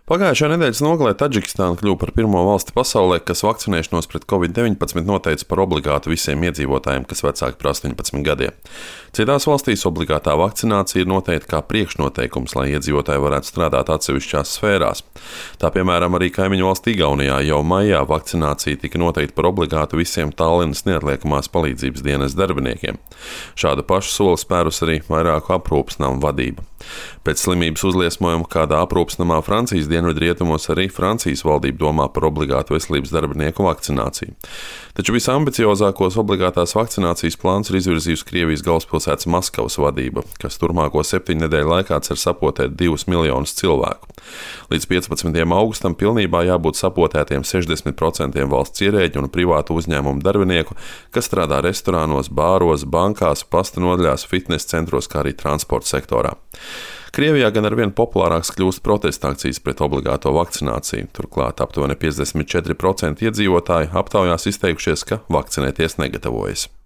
Pagājušā nedēļas nogalē Tadžikistāna kļuva par pirmo valsti pasaulē, kas vakcinēšanos pret Covid-19 noteica par obligātu visiem iedzīvotājiem, kas vecāki par 18 gadiem. Citās valstīs obligātā vakcinācija ir noteikta kā priekšnoteikums, lai iedzīvotāji varētu strādāt atsevišķās sfērās. Tā piemēram arī kaimiņu valstī Igaunijā jau maijā vakcinācija tika noteikta par obligātu visiem Tallinas neatliekamās palīdzības dienas darbiniekiem. Šādu pašu soli spērus arī vairāku aprūpes namu vadība. Pēc slimības uzliesmojuma kādā aprūpes namā Francijas dienvidrietumos arī Francijas valdība domā par obligātu veselības darbinieku vakcināciju. Taču visambiciozākos obligātās vakcinācijas plāns ir izvirzījusi Krievijas galvaspilsētas Maskavas vadība, kas turpmāko 7 nedēļu laikā cer sapotēt 2 miljonus cilvēku. Līdz 15. augustam pilnībā jābūt sapotētiem 60% valsts ierēģu un privātu uzņēmumu darbinieku, kas strādā restorānos, bāros, bankās, pasta nodaļās, fitnes centros, kā arī transporta sektorā. Krievijā gan arvien populārāks kļūst protesta akcijas pret obligāto vakcināciju. Turklāt aptuveni 54% iedzīvotāji aptaujās izteikušies, ka vakcinēties negatavojas.